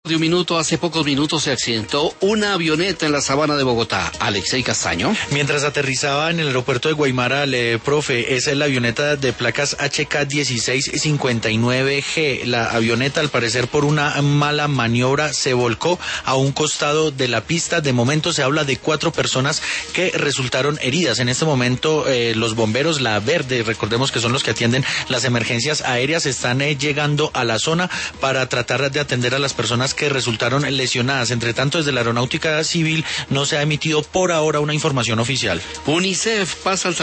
De un minuto, hace pocos minutos se accidentó una avioneta en la sabana de Bogotá. Alexei Castaño. Mientras aterrizaba en el aeropuerto de Guaymara, profe, esa es la avioneta de placas HK1659G. La avioneta, al parecer por una mala maniobra, se volcó a un costado de la pista. De momento se habla de 4 personas que resultaron heridas. En este momento los bomberos, la Verde, recordemos que son los que atienden las emergencias aéreas, están llegando a la zona para tratar de atender a las personas que resultaron lesionadas. Entre tanto, desde la Aeronáutica Civil no se ha emitido por ahora una información oficial. UNICEF pasa al